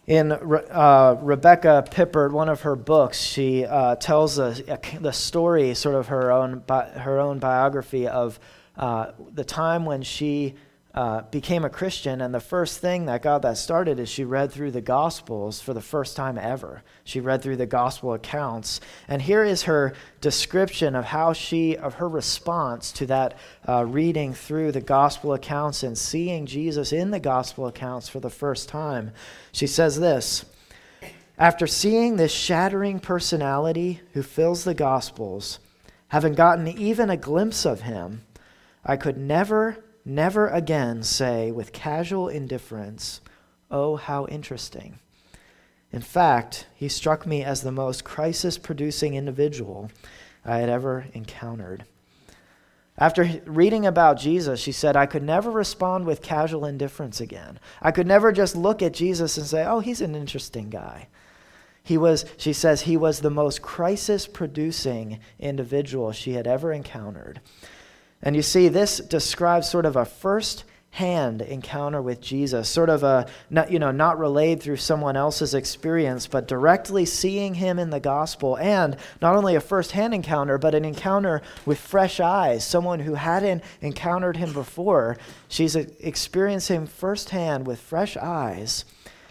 In Rebecca Pippert, one of her books, she tells the story, sort of her own biography of the time when she became a Christian, and the first thing that got that started is she read through the Gospels for the first time ever. She read through the Gospel accounts, and here is her description of her response to that reading through the Gospel accounts and seeing Jesus in the Gospel accounts for the first time. She says this: "After seeing this shattering personality who fills the Gospels, having gotten even a glimpse of him, I could never again say with casual indifference, 'Oh, how interesting.' In fact, he struck me as the most crisis-producing individual I had ever encountered." After reading about Jesus, she said, "I could never respond with casual indifference again. I could never just look at Jesus and say, 'Oh, he's an interesting guy.' She says, he was the most crisis-producing individual she had ever encountered." And you see, this describes sort of a first-hand encounter with Jesus, sort of not relayed through someone else's experience, but directly seeing him in the gospel, and not only a first-hand encounter, but an encounter with fresh eyes, someone who hadn't encountered him before. She's experiencing him firsthand with fresh eyes,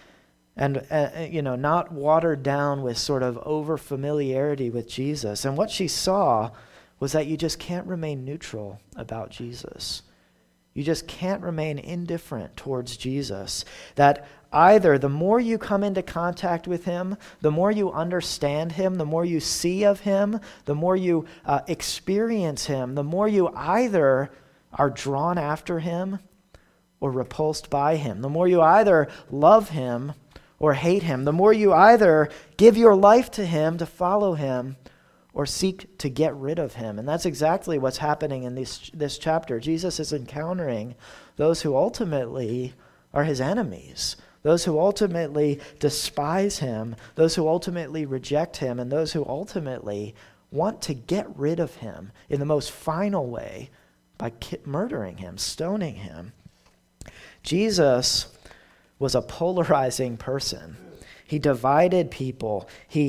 and not watered down with sort of over-familiarity with Jesus. And what she saw was that you just can't remain neutral about Jesus. You just can't remain indifferent towards Jesus. That either the more you come into contact with him, the more you understand him, the more you see of him, the more you experience him, the more you either are drawn after him or repulsed by him. The more you either love him or hate him. The more you either give your life to him to follow him or seek to get rid of him. And that's exactly what's happening in this chapter. Jesus is encountering those who ultimately are his enemies, those who ultimately despise him, those who ultimately reject him, and those who ultimately want to get rid of him in the most final way by murdering him, stoning him. Jesus was a polarizing person. He divided people.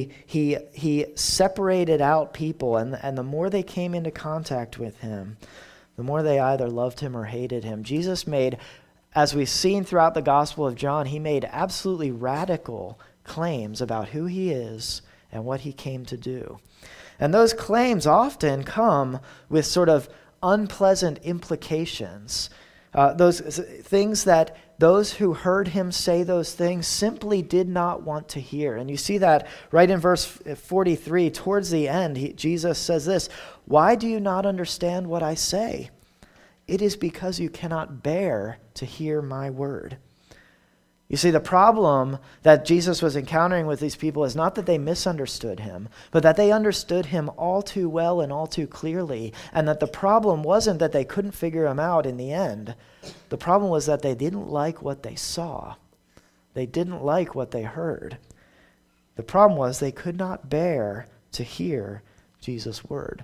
He separated out people, and the more they came into contact with him, the more they either loved him or hated him. Jesus made, as we've seen throughout the Gospel of John, he made absolutely radical claims about who he is and what he came to do. And those claims often come with sort of unpleasant implications. Those things that those who heard him say those things simply did not want to hear. And you see that right in verse 43, towards the end, Jesus says this: "Why do you not understand what I say? It is because you cannot bear to hear my word." You see, the problem that Jesus was encountering with these people is not that they misunderstood him, but that they understood him all too well and all too clearly, and that the problem wasn't that they couldn't figure him out in the end. The problem was that they didn't like what they saw. They didn't like what they heard. The problem was they could not bear to hear Jesus' word.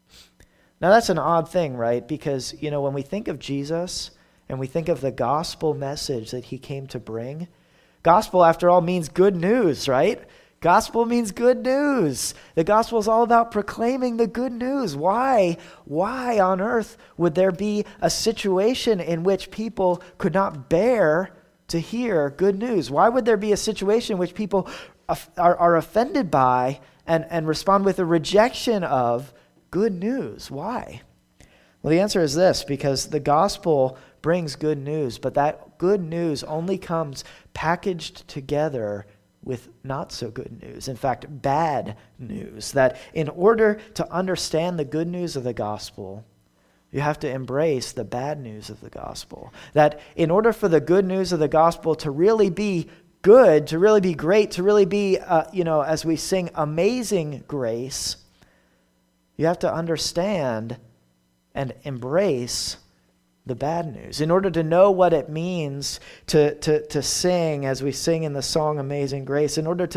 Now that's an odd thing, right? Because, when we think of Jesus and we think of the gospel message that he came to bring, gospel, after all, means good news, right? Gospel means good news. The gospel is all about proclaiming the good news. Why on earth would there be a situation in which people could not bear to hear good news? Why would there be a situation in which people are offended by and respond with a rejection of good news? Why? Well, the answer is this: because the gospel brings good news, but that good news only comes packaged together with not so good news. In fact, bad news. That in order to understand the good news of the gospel, you have to embrace the bad news of the gospel. That in order for the good news of the gospel to really be good, to really be great, to really be, as we sing, amazing grace, you have to understand and embrace the bad news. In order to know what it means to sing, as we sing in the song Amazing Grace, in order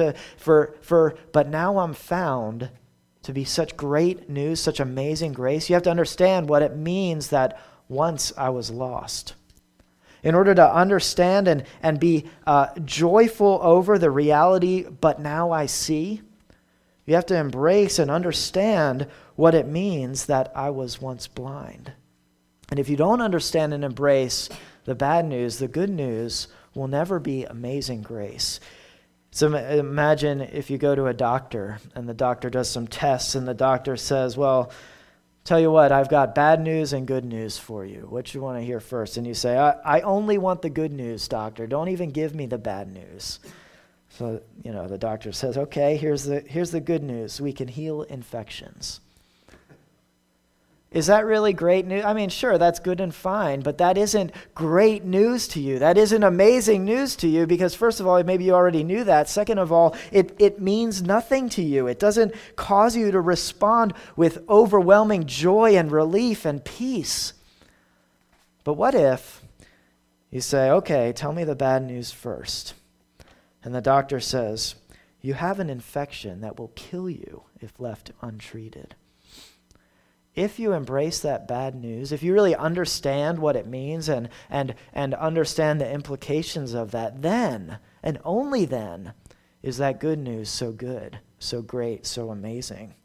but now I'm found to be such great news, such amazing grace, you have to understand what it means that once I was lost. In order to understand and be joyful over the reality, but now I see, you have to embrace and understand what it means that I was once blind. And if you don't understand and embrace the bad news, the good news will never be amazing grace. So imagine if you go to a doctor and the doctor does some tests and the doctor says, well, tell you what, I've got bad news and good news for you. What do you want to hear first? And you say, I only want the good news, doctor. Don't even give me the bad news. So, the doctor says, okay, here's the good news. We can heal infections. Is that really great news? I mean, sure, that's good and fine, but that isn't great news to you. That isn't amazing news to you because, first of all, maybe you already knew that. Second of all, it means nothing to you. It doesn't cause you to respond with overwhelming joy and relief and peace. But what if you say, okay, tell me the bad news first. And the doctor says, you have an infection that will kill you if left untreated. If you embrace that bad news, if you really understand what it means and understand the implications of that, then, and only then, is that good news so good, so great, so amazing.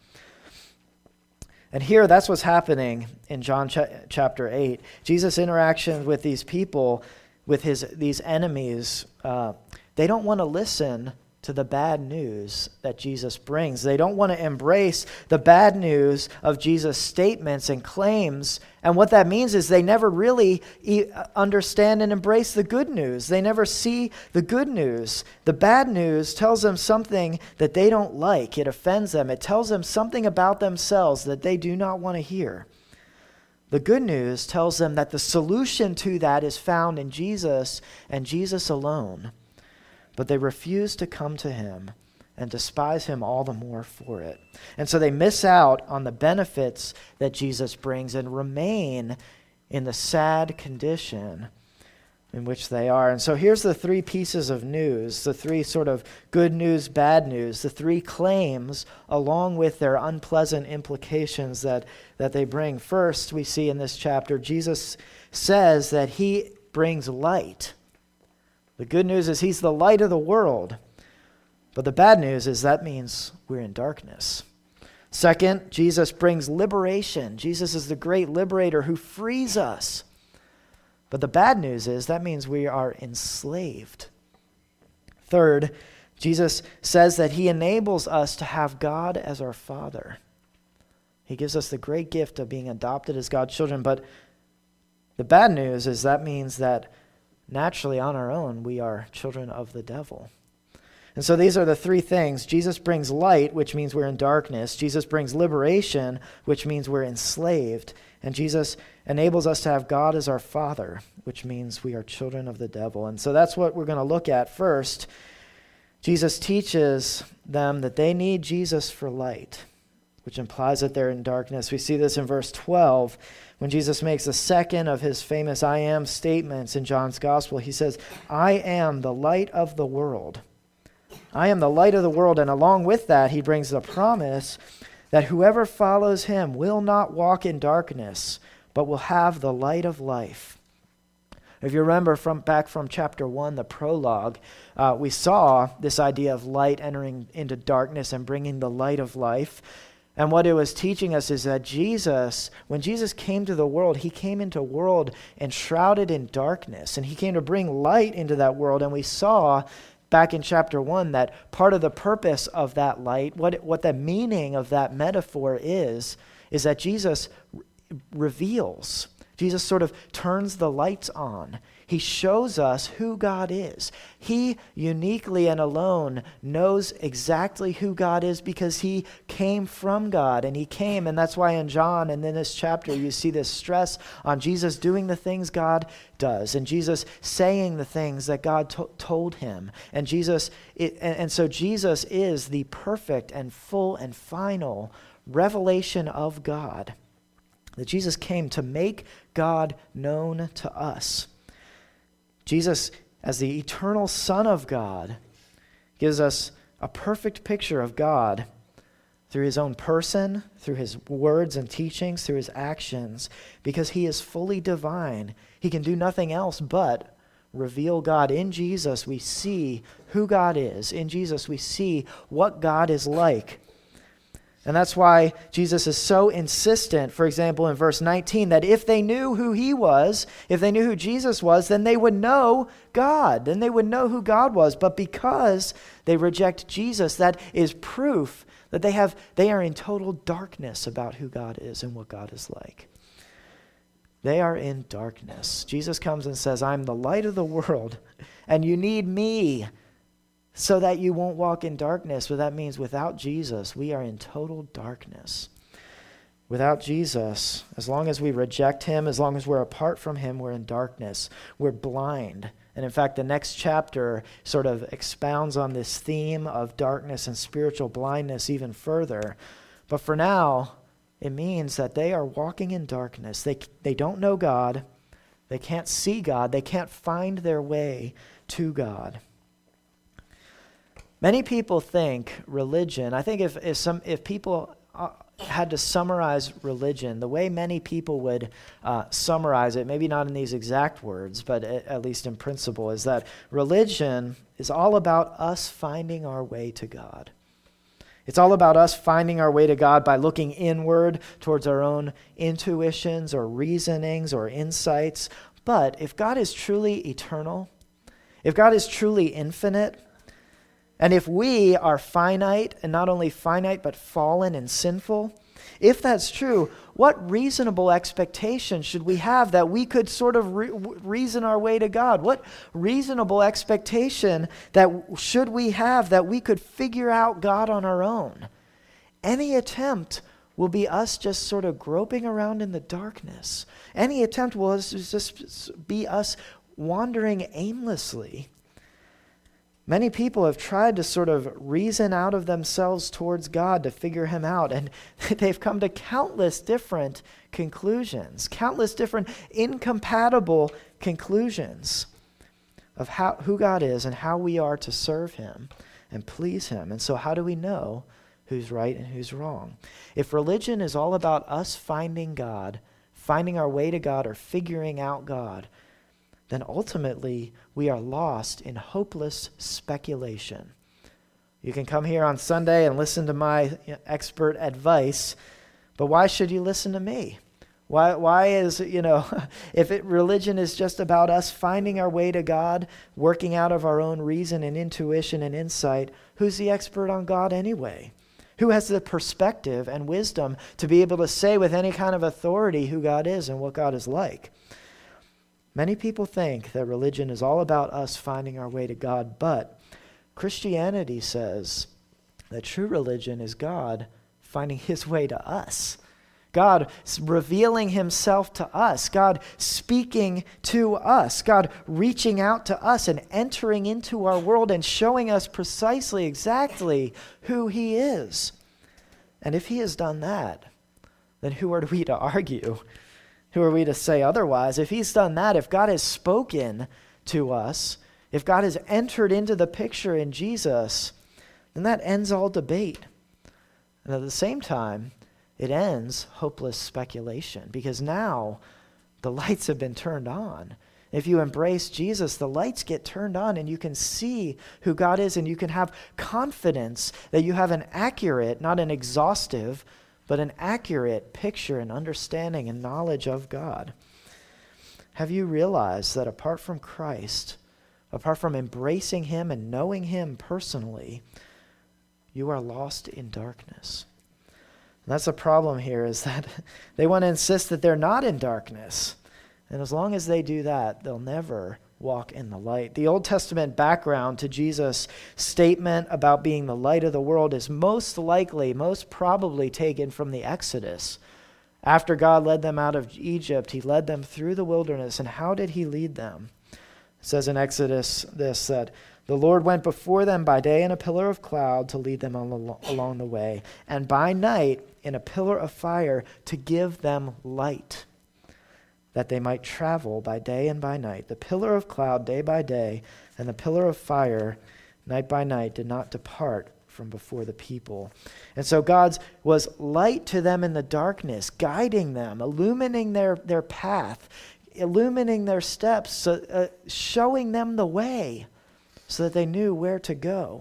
And here, that's what's happening in John chapter 8. Jesus' interaction with these people, with these enemies, they don't want to listen to the bad news that Jesus brings. They don't want to embrace the bad news of Jesus' statements and claims. And what that means is they never really understand and embrace the good news. They never see the good news. The bad news tells them something that they don't like. It offends them. It tells them something about themselves that they do not want to hear. The good news tells them that the solution to that is found in Jesus and Jesus alone. But they refuse to come to him and despise him all the more for it. And so they miss out on the benefits that Jesus brings and remain in the sad condition in which they are. And so here's the three pieces of news, the three sort of good news, bad news, the three claims along with their unpleasant implications that they bring. First, we see in this chapter, Jesus says that he brings light. The good news is he's the light of the world. But the bad news is that means we're in darkness. Second, Jesus brings liberation. Jesus is the great liberator who frees us. But the bad news is that means we are enslaved. Third, Jesus says that he enables us to have God as our Father. He gives us the great gift of being adopted as God's children. But the bad news is that means that naturally, on our own, we are children of the devil. And so these are the three things. Jesus brings light, which means we're in darkness. Jesus brings liberation, which means we're enslaved. And Jesus enables us to have God as our Father, which means we are children of the devil. And so that's what we're going to look at first. Jesus teaches them that they need Jesus for light, which implies that they're in darkness. We see this in verse 12. When Jesus makes the second of his famous I am statements in John's gospel, he says, I am the light of the world. I am the light of the world. And along with that, he brings the promise that whoever follows him will not walk in darkness, but will have the light of life. If you remember back from chapter 1, the prologue, we saw this idea of light entering into darkness and bringing the light of life. And what it was teaching us is that when Jesus came to the world, he came into a world enshrouded in darkness, and he came to bring light into that world. And we saw back in chapter 1 that part of the purpose of that light, what the meaning of that metaphor is that Jesus reveals. Jesus sort of turns the lights on. He shows us who God is. He uniquely and alone knows exactly who God is because he came from God, and he came, and that's why in John and in this chapter you see this stress on Jesus doing the things God does, and Jesus saying the things that God told him, and so Jesus is the perfect and full and final revelation of God. That Jesus came to make God known to us. Jesus, as the eternal Son of God, gives us a perfect picture of God through his own person, through his words and teachings, through his actions, because he is fully divine. He can do nothing else but reveal God. In Jesus, we see who God is. In Jesus, we see what God is like. And that's why Jesus is so insistent, for example, in verse 19, that if they knew who he was, if they knew who Jesus was, then they would know God. Then they would know who God was. But because they reject Jesus, that is proof that they are in total darkness about who God is and what God is like. They are in darkness. Jesus comes and says, I'm the light of the world, and you need me so that you won't walk in darkness. But that means without Jesus, we are in total darkness. Without Jesus, as long as we reject him, as long as we're apart from him, we're in darkness. We're blind. And in fact, the next chapter sort of expounds on this theme of darkness and spiritual blindness even further. But for now, it means that they are walking in darkness. They don't know God. They can't see God. They can't find their way to God. Many people think religion, I think if people had to summarize religion, the way many people would summarize it, maybe not in these exact words, but at least in principle, is that religion is all about us finding our way to God. It's all about us finding our way to God by looking inward towards our own intuitions or reasonings or insights. But if God is truly eternal, if God is truly infinite, and if we are finite, and not only finite, but fallen and sinful, if that's true, what reasonable expectation should we have that we could sort of reason our way to God? What reasonable expectation that should we have that we could figure out God on our own? Any attempt will be us just sort of groping around in the darkness. Any attempt will just be us wandering aimlessly. Many people have tried to sort of reason out of themselves towards God to figure him out, and they've come to countless different conclusions, countless different incompatible conclusions of who God is and how we are to serve him and please him. And so how do we know who's right and who's wrong? If religion is all about us finding God, finding our way to God, or figuring out God, then ultimately we are lost in hopeless speculation. You can come here on Sunday and listen to my expert advice, but why should you listen to me? Why is, if religion is just about us finding our way to God, working out of our own reason and intuition and insight, who's the expert on God anyway? Who has the perspective and wisdom to be able to say with any kind of authority who God is and what God is like? Many people think that religion is all about us finding our way to God, but Christianity says that true religion is God finding his way to us. God revealing himself to us. God speaking to us. God reaching out to us and entering into our world and showing us precisely, exactly who he is. And if he has done that, then who are we to argue? Who are we to say otherwise? If he's done that, if God has spoken to us, if God has entered into the picture in Jesus, then that ends all debate. And at the same time, it ends hopeless speculation, because now the lights have been turned on. If you embrace Jesus, the lights get turned on and you can see who God is, and you can have confidence that you have an accurate, not an exhaustive, but an accurate picture and understanding and knowledge of God. Have you realized that apart from Christ, apart from embracing him and knowing him personally, you are lost in darkness? And that's the problem here, is that they want to insist that they're not in darkness. And as long as they do that, they'll never walk in the light. The Old Testament background to Jesus' statement about being the light of the world is most probably taken from the Exodus. After God led them out of Egypt, he led them through the wilderness. And how did he lead them? It says in Exodus that the Lord went before them by day in a pillar of cloud to lead them along the way, and by night in a pillar of fire to give them light, that they might travel by day and by night. The pillar of cloud day by day, and the pillar of fire night by night did not depart from before the people. And so God was light to them in the darkness, guiding them, illumining their path, illuminating their steps, showing them the way so that they knew where to go.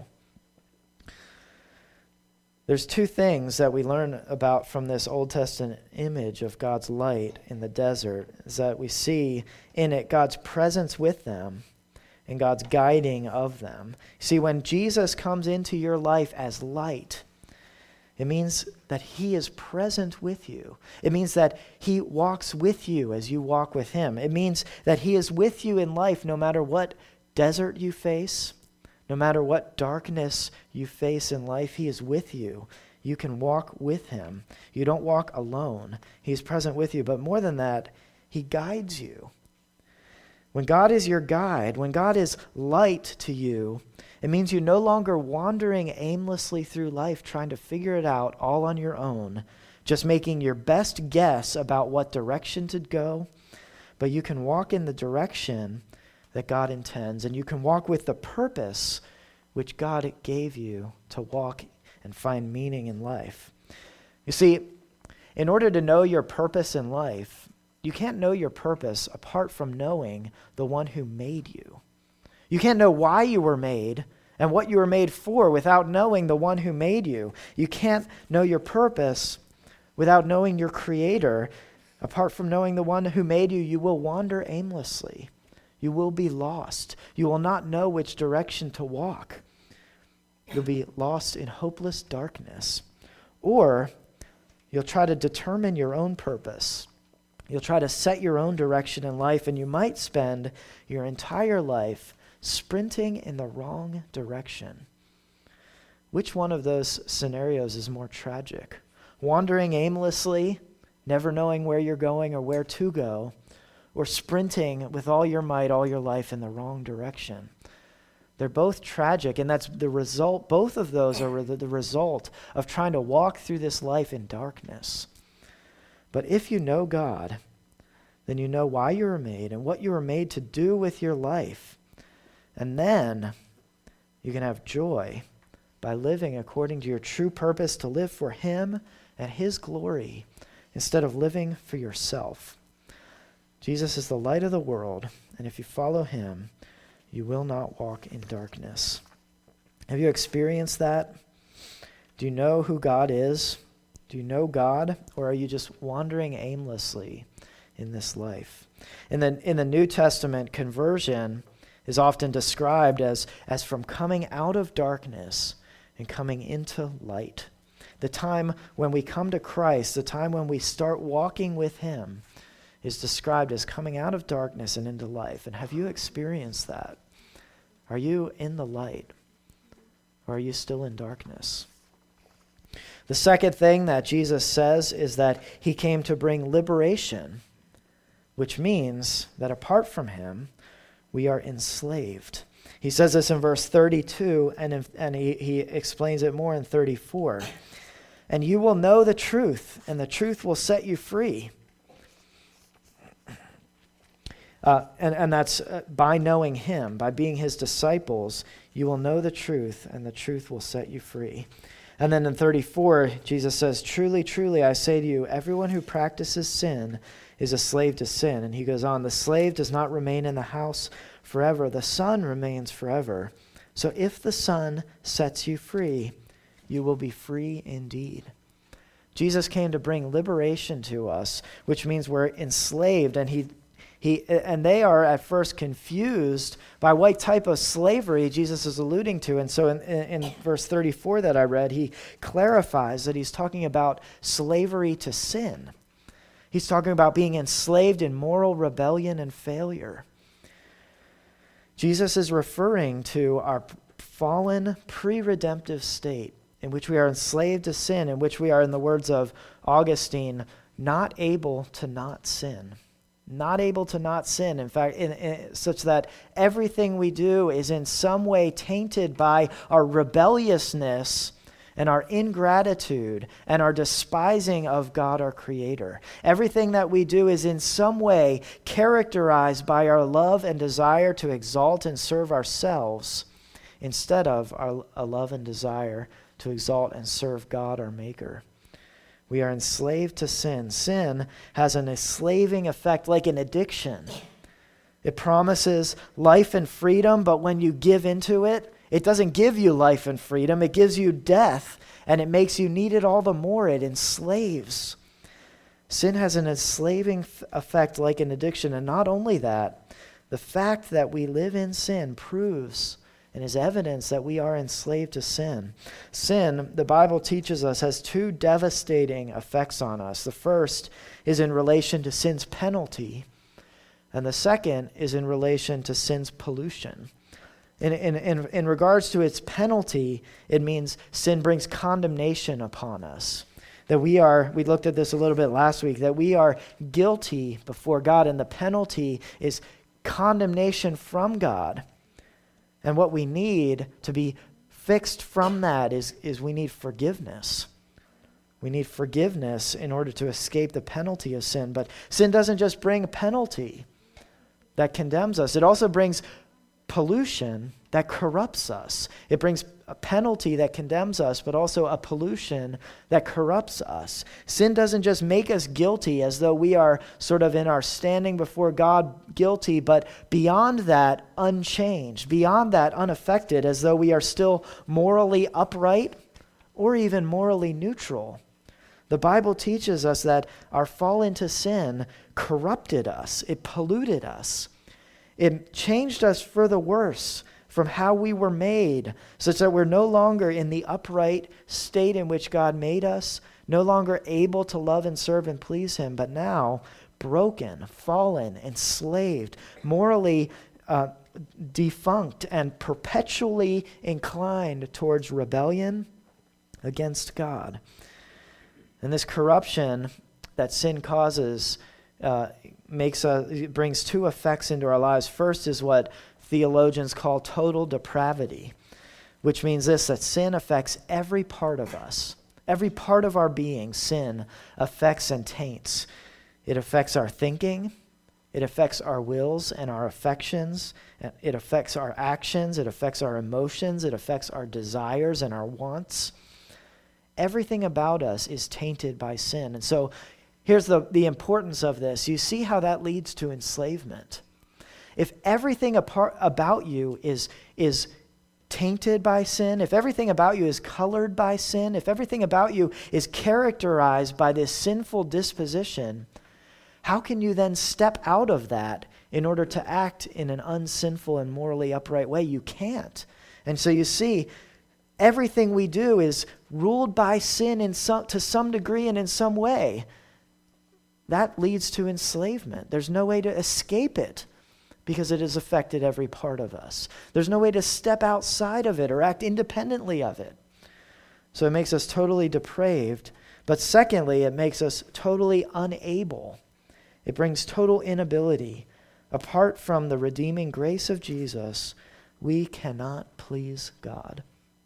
There's two things that we learn about from this Old Testament image of God's light in the desert, is that we see in it God's presence with them and God's guiding of them. See, when Jesus comes into your life as light, it means that he is present with you. It means that he walks with you as you walk with him. It means that he is with you in life no matter what desert you face, no matter what darkness you face in life. He is with you. You can walk with him. You don't walk alone. He's present with you. But more than that, he guides you. When God is your guide, when God is light to you, it means you're no longer wandering aimlessly through life trying to figure it out all on your own, just making your best guess about what direction to go. But you can walk in the direction that God intends, and you can walk with the purpose which God gave you to walk and find meaning in life. You see, in order to know your purpose in life, you can't know your purpose apart from knowing the one who made you. You can't know why you were made and what you were made for without knowing the one who made you. You can't know your purpose without knowing your Creator. Apart from knowing the one who made you, you will wander aimlessly. You will be lost. You will not know which direction to walk. You'll be lost in hopeless darkness. Or you'll try to determine your own purpose. You'll try to set your own direction in life, and you might spend your entire life sprinting in the wrong direction. Which one of those scenarios is more tragic? Wandering aimlessly, never knowing where you're going or where to go, or sprinting with all your might, all your life in the wrong direction? They're both tragic, and that's the result. Both of those are the result of trying to walk through this life in darkness. But if you know God, then you know why you were made and what you were made to do with your life. And then you can have joy by living according to your true purpose, to live for him and his glory instead of living for yourself. Jesus is the light of the world, and if you follow him, you will not walk in darkness. Have you experienced that? Do you know who God is? Do you know God, or are you just wandering aimlessly in this life? In the New Testament, conversion is often described as from coming out of darkness and coming into light. The time when we come to Christ, the time when we start walking with him, is described as coming out of darkness and into life. And have you experienced that? Are you in the light, or are you still in darkness? The second thing that Jesus says is that he came to bring liberation, which means that apart from him, we are enslaved. He says this in verse 32, and he explains it more in 34. And you will know the truth, and the truth will set you free. And that's by knowing him, by being his disciples, you will know the truth, and the truth will set you free. And then in 34, Jesus says, truly, truly, I say to you, everyone who practices sin is a slave to sin. And he goes on, the slave does not remain in the house forever. The Son remains forever. So if the Son sets you free, you will be free indeed. Jesus came to bring liberation to us, which means we're enslaved, and and they are at first confused by what type of slavery Jesus is alluding to. And so in verse 34 that I read, he clarifies that he's talking about slavery to sin. He's talking about being enslaved in moral rebellion and failure. Jesus is referring to our fallen, pre-redemptive state in which we are enslaved to sin, in which we are, in the words of Augustine, not able to not sin. Not able to not sin. In fact, such that everything we do is in some way tainted by our rebelliousness and our ingratitude and our despising of God, our Creator. Everything that we do is in some way characterized by our love and desire to exalt and serve ourselves instead of a love and desire to exalt and serve God, our Maker. We are enslaved to sin. Sin has an enslaving effect like an addiction. It promises life and freedom, but when you give into it, it doesn't give you life and freedom. It gives you death, and it makes you need it all the more. It enslaves. Sin has an enslaving effect like an addiction. And not only that, the fact that we live in sin proves and is evidence that we are enslaved to sin. Sin, the Bible teaches us, has two devastating effects on us. The first is in relation to sin's penalty, and the second is in relation to sin's pollution. In regards to its penalty, it means sin brings condemnation upon us. That we looked at this a little bit last week, that we are guilty before God, and the penalty is condemnation from God. And what we need to be fixed from that is we need forgiveness. We need forgiveness in order to escape the penalty of sin. But sin doesn't just bring a penalty that condemns us. It also brings pollution that corrupts us. It brings a penalty that condemns us, but also a pollution that corrupts us. Sin doesn't just make us guilty as though we are sort of in our standing before God guilty, but beyond that, unchanged, beyond that, unaffected, as though we are still morally upright or even morally neutral. The Bible teaches us that our fall into sin corrupted us. It polluted us. It changed us for the worse from how we were made, such that we're no longer in the upright state in which God made us, no longer able to love and serve and please Him, but now broken, fallen, enslaved, morally defunct, and perpetually inclined towards rebellion against God. And this corruption that sin causes brings two effects into our lives. First is what theologians call total depravity, which means this, that sin affects every part of us. Every part of our being, sin affects and taints. It affects our thinking. It affects our wills and our affections. It affects our actions. It affects our emotions. It affects our desires and our wants. Everything about us is tainted by sin. And so here's the importance of this. You see how that leads to enslavement. If everything about you is tainted by sin, if everything about you is colored by sin, if everything about you is characterized by this sinful disposition, how can you then step out of that in order to act in an unsinful and morally upright way? You can't. And so you see, everything we do is ruled by sin to some degree and in some way. That leads to enslavement. There's no way to escape it because it has affected every part of us. There's no way to step outside of it or act independently of it. So it makes us totally depraved. But secondly, it makes us totally unable. It brings total inability. Apart from the redeeming grace of Jesus, we cannot please God.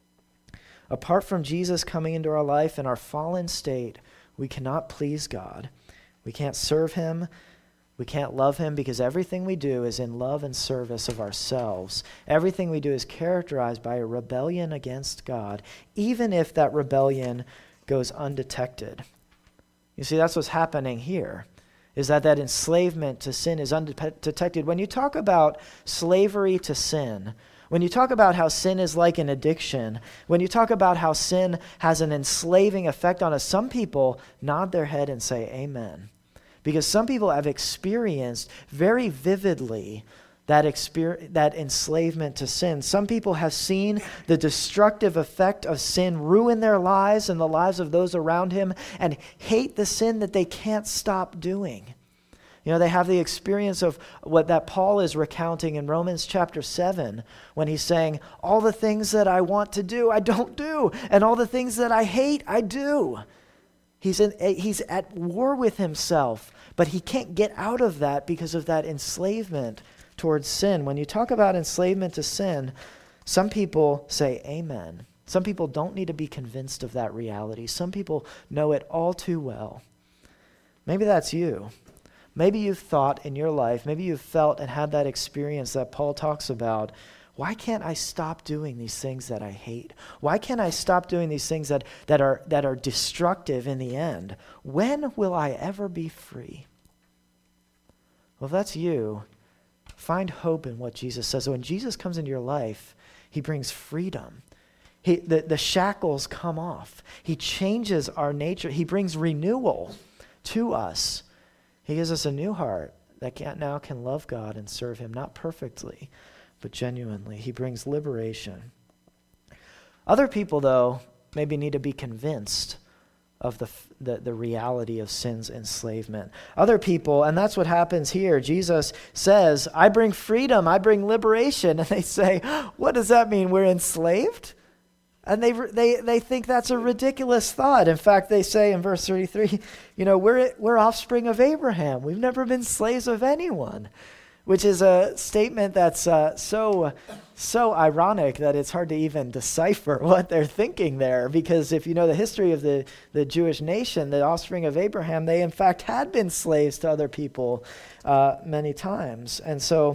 Apart from Jesus coming into our life in our fallen state, we cannot please God. We can't serve Him. We can't love Him because everything we do is in love and service of ourselves. Everything we do is characterized by a rebellion against God, even if that rebellion goes undetected. You see, that's what's happening here, is that enslavement to sin is undetected. When you talk about slavery to sin, when you talk about how sin is like an addiction, when you talk about how sin has an enslaving effect on us, some people nod their head and say, amen. Because some people have experienced very vividly that enslavement to sin. Some people have seen the destructive effect of sin ruin their lives and the lives of those around him and hate the sin that they can't stop doing. You know, they have the experience of what that Paul is recounting in Romans chapter 7 when he's saying, all the things that I want to do, I don't do. And all the things that I hate, I do. He's at war with himself, but he can't get out of that because of that enslavement towards sin. When you talk about enslavement to sin, some people say amen. Some people don't need to be convinced of that reality. Some people know it all too well. Maybe that's you. Maybe you've thought in your life, maybe you've felt and had that experience that Paul talks about Why can't I stop doing these things that I hate? Why can't I stop doing these things that are destructive in the end? When will I ever be free? Well, if that's you, find hope in what Jesus says. When Jesus comes into your life, he brings freedom. The shackles come off. He changes our nature. He brings renewal to us. He gives us a new heart that now can love God and serve him, not perfectly, but genuinely. He brings liberation. Other people, though, maybe need to be convinced of the reality of sin's enslavement. Other people, and that's what happens here. Jesus says, I bring freedom, I bring liberation. And they say, what does that mean? We're enslaved? And they think that's a ridiculous thought. In fact, they say in verse 33, we're offspring of Abraham. We've never been slaves of anyone, which is a statement that's so ironic that it's hard to even decipher what they're thinking there. Because if you know the history of the Jewish nation, the offspring of Abraham, they in fact had been slaves to other people many times. And so,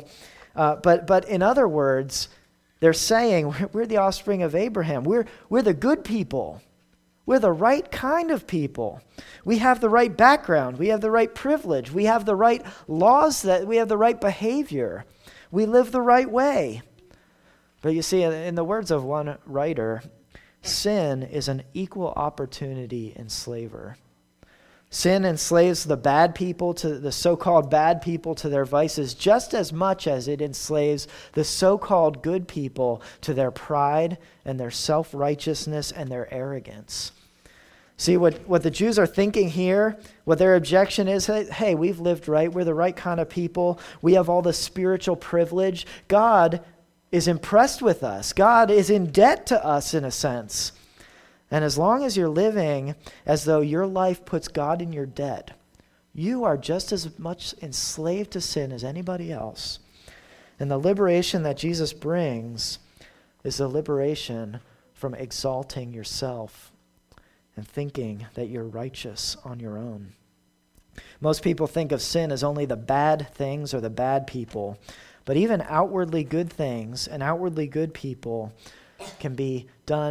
but in other words, they're saying we're the offspring of Abraham. We're the good people. We're the right kind of people. We have the right background. We have the right privilege. We have the right laws, we have the right behavior. We live the right way. But you see, in the words of one writer, sin is an equal opportunity enslaver. Sin enslaves the bad people, to the so-called bad people, to their vices just as much as it enslaves the so-called good people to their pride and their self-righteousness and their arrogance. See, what the Jews are thinking here, what their objection is, hey, we've lived right, we're the right kind of people, we have all the spiritual privilege, God is impressed with us, God is in debt to us in a sense. And as long as you're living as though your life puts God in your debt, you are just as much enslaved to sin as anybody else. And the liberation that Jesus brings is the liberation from exalting yourself and thinking that you're righteous on your own. Most people think of sin as only the bad things or the bad people, but even outwardly good things and outwardly good people can be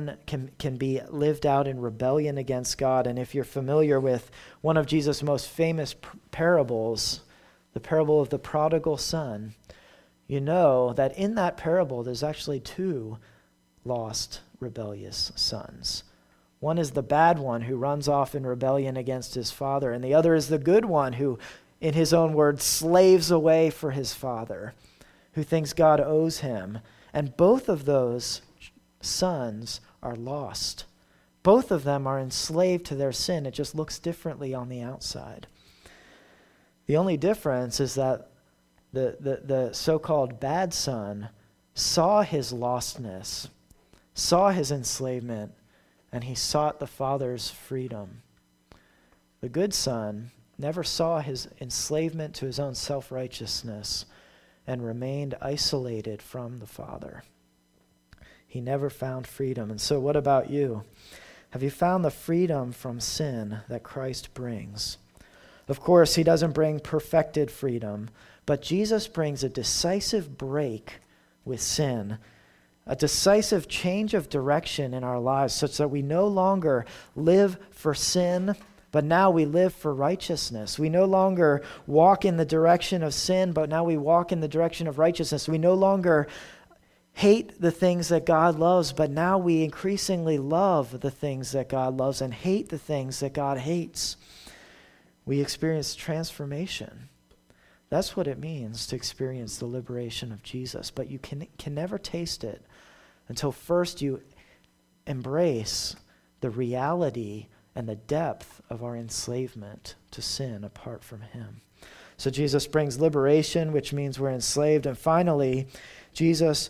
lived out in rebellion against God. And if you're familiar with one of Jesus' most famous parables, the parable of the prodigal son, you know that in that parable there's actually two lost rebellious sons. One is the bad one who runs off in rebellion against his father, and the other is the good one who, in his own words, slaves away for his father, who thinks God owes him. And both of those sons are lost. Both of them are enslaved to their sin. It just looks differently on the outside. The only difference is that the so-called bad son saw his lostness, saw his enslavement, and he sought the father's freedom. The good son never saw his enslavement to his own self-righteousness and remained isolated from the father. He never found freedom. And so what about you? Have you found the freedom from sin that Christ brings? Of course, he doesn't bring perfected freedom, but Jesus brings a decisive break with sin, a decisive change of direction in our lives such that we no longer live for sin, but now we live for righteousness. We no longer walk in the direction of sin, but now we walk in the direction of righteousness. We no longer hate the things that God loves, but now we increasingly love the things that God loves and hate the things that God hates. We experience transformation. That's what it means to experience the liberation of Jesus, but you can never taste it until first you embrace the reality and the depth of our enslavement to sin apart from him. So Jesus brings liberation, which means we're enslaved, and finally, Jesus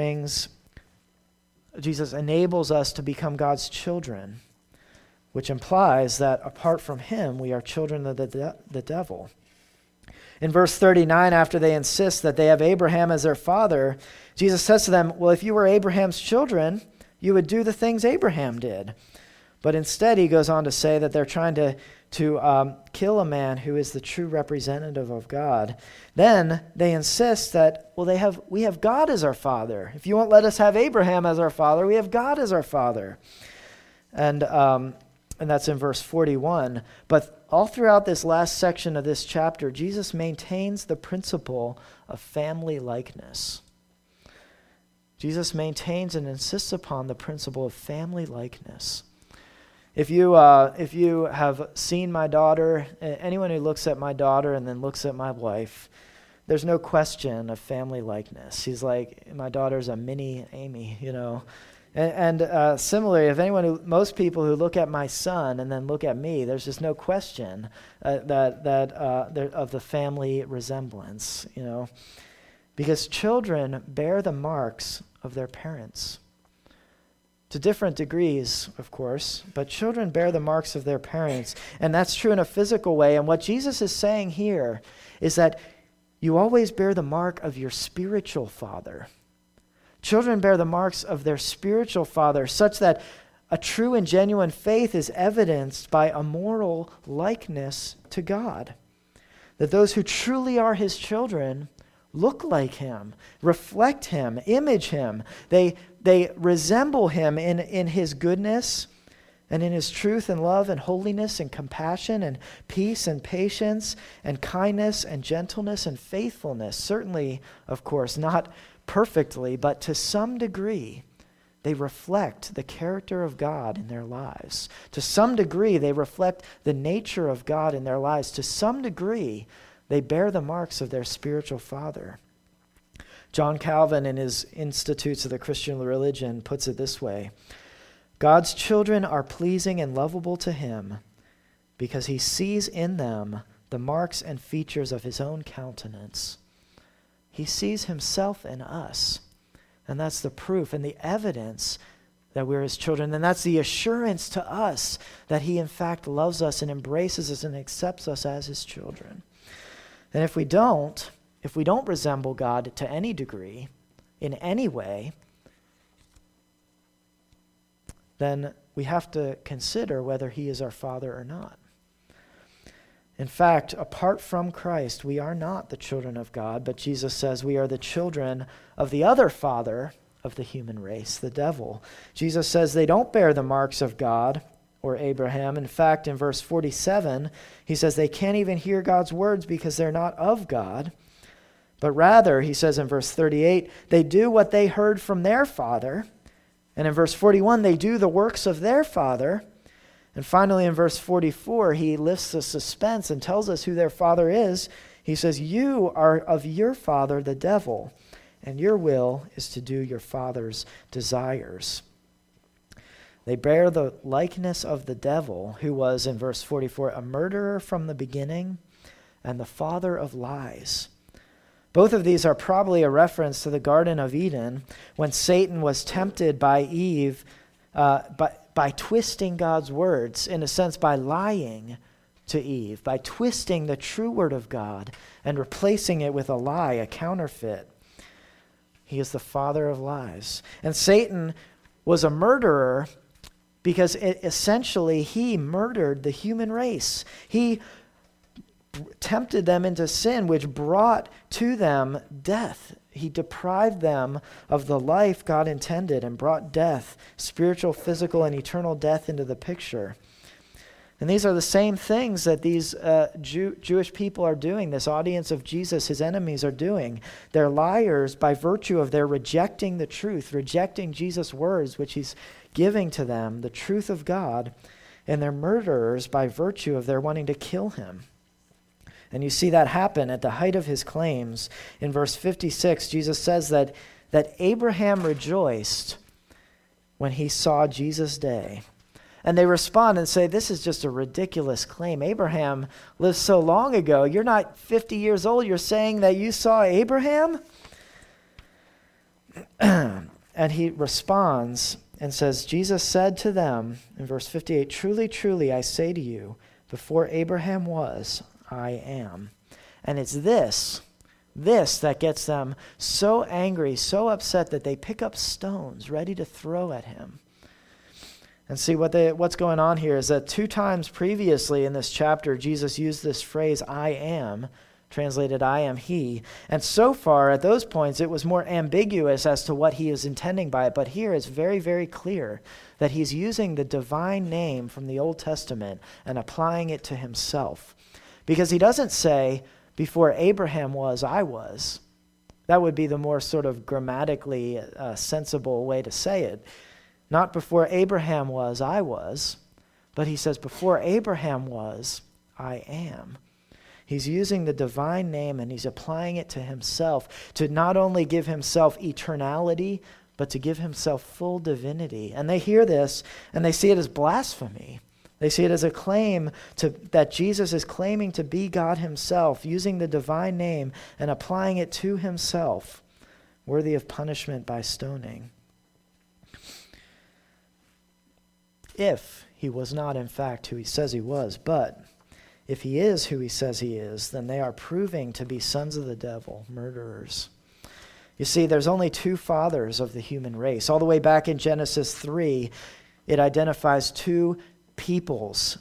enables us to become God's children, which implies that apart from him, we are children of the devil. In verse 39, after they insist that they have Abraham as their father, Jesus says to them, well, if you were Abraham's children, you would do the things Abraham did. But instead, he goes on to say that they're trying to kill a man who is the true representative of God. Then they insist that, well, we have God as our father. If you won't let us have Abraham as our father, we have God as our father. And that's in verse 41. But all throughout this last section of this chapter, Jesus maintains the principle of family likeness. Jesus maintains and insists upon the principle of family likeness. If you have seen my daughter, anyone who looks at my daughter and then looks at my wife, there's no question of family likeness. She's like, my daughter's a mini Amy, you know. And similarly, most people who look at my son and then look at me, there's just no question that of the family resemblance, you know. Because children bear the marks of their parents. To different degrees, of course, but children bear the marks of their parents. And that's true in a physical way. And what Jesus is saying here is that you always bear the mark of your spiritual father. Children bear the marks of their spiritual father, such that a true and genuine faith is evidenced by a moral likeness to God. That those who truly are his children look like him, reflect him, image him. They resemble him in his goodness and in his truth and love and holiness and compassion and peace and patience and kindness and gentleness and faithfulness. Certainly, of course, not perfectly, but to some degree, they reflect the character of God in their lives. To some degree, they reflect the nature of God in their lives. To some degree, they bear the marks of their spiritual father. John Calvin, in his Institutes of the Christian Religion, puts it this way: God's children are pleasing and lovable to him because he sees in them the marks and features of his own countenance. He sees himself in us, and that's the proof and the evidence that we're his children, and that's the assurance to us that he in fact loves us and embraces us and accepts us as his children. And if we don't resemble God to any degree, in any way, then we have to consider whether he is our father or not. In fact, apart from Christ, we are not the children of God, but Jesus says we are the children of the other father of the human race, the devil. Jesus says they don't bear the marks of God or Abraham. In fact, in verse 47, he says they can't even hear God's words because they're not of God. But rather, he says in verse 38, they do what they heard from their father. And in verse 41, they do the works of their father. And finally, in verse 44, he lifts the suspense and tells us who their father is. He says, you are of your father, the devil, and your will is to do your father's desires. They bear the likeness of the devil, who was, in verse 44, a murderer from the beginning and the father of lies. Both of these are probably a reference to the Garden of Eden when Satan was tempted by Eve by twisting God's words, in a sense by lying to Eve, by twisting the true word of God and replacing it with a lie, a counterfeit. He is the father of lies. And Satan was a murderer because essentially he murdered the human race. He tempted them into sin, which brought to them death. He deprived them of the life God intended and brought death, spiritual, physical, and eternal death into the picture. And these are the same things that these Jewish people are doing, this audience of Jesus, his enemies, are doing. They're liars by virtue of their rejecting the truth, rejecting Jesus' words, which he's giving to them, the truth of God, and they're murderers by virtue of their wanting to kill him. And you see that happen at the height of his claims. In verse 56, Jesus says that Abraham rejoiced when he saw Jesus' day. And they respond and say, this is just a ridiculous claim. Abraham lived so long ago. You're not 50 years old. You're saying that you saw Abraham? And he responds and says, Jesus said to them in verse 58, truly, truly, I say to you, before Abraham was, I am. And it's this that gets them so angry, so upset that they pick up stones ready to throw at him. And see, what's going on here is that 2 times previously in this chapter, Jesus used this phrase, I am, translated, I am he. And so far, at those points, it was more ambiguous as to what he is intending by it. But here it's very, very clear that he's using the divine name from the Old Testament and applying it to himself. Because he doesn't say, before Abraham was, I was. That would be the more sort of grammatically sensible way to say it. Not before Abraham was, I was, but he says, before Abraham was, I am. He's using the divine name and he's applying it to himself to not only give himself eternality, but to give himself full divinity. And they hear this and they see it as blasphemy. They see it as a claim that Jesus is claiming to be God himself, using the divine name and applying it to himself, worthy of punishment by stoning. If he was not, in fact, who he says he was, but if he is who he says he is, then they are proving to be sons of the devil, murderers. You see, there's only 2 fathers of the human race. All the way back in Genesis 3, it identifies 2 peoples,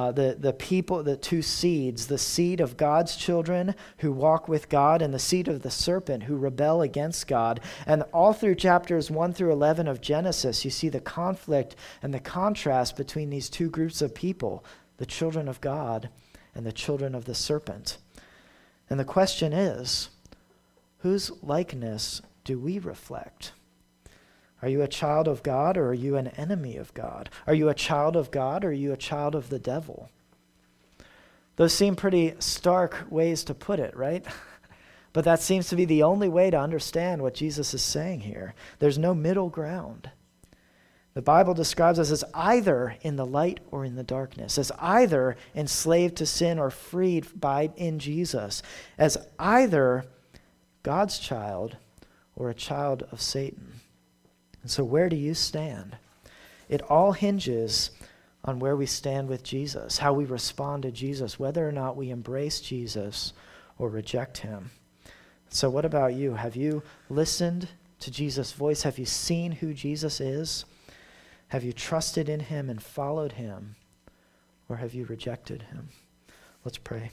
the 2 seeds, the seed of God's children who walk with God and the seed of the serpent who rebel against God. And all through chapters 1 through 11 of Genesis, you see the conflict and the contrast between these 2 groups of people, the children of God and the children of the serpent. And the question is, whose likeness do we reflect? Are you a child of God or are you an enemy of God? Are you a child of God or are you a child of the devil? Those seem pretty stark ways to put it, right? But that seems to be the only way to understand what Jesus is saying here. There's no middle ground. The Bible describes us as either in the light or in the darkness, as either enslaved to sin or freed in Jesus, as either God's child or a child of Satan. And so where do you stand? It all hinges on where we stand with Jesus, how we respond to Jesus, whether or not we embrace Jesus or reject him. So what about you? Have you listened to Jesus' voice? Have you seen who Jesus is? Have you trusted in him and followed him? Or have you rejected him? Let's pray.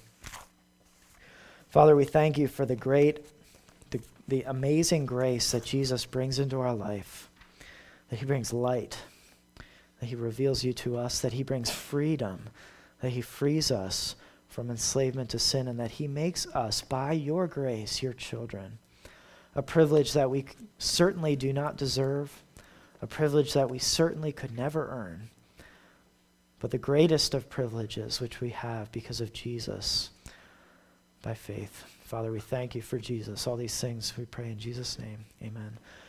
Father, we thank you for the amazing grace that Jesus brings into our life. That he brings light, that he reveals you to us, that he brings freedom, that he frees us from enslavement to sin, and that he makes us, by your grace, your children. A privilege that we certainly do not deserve, a privilege that we certainly could never earn, but the greatest of privileges which we have because of Jesus, by faith. Father, we thank you for Jesus. All these things we pray in Jesus' name. Amen.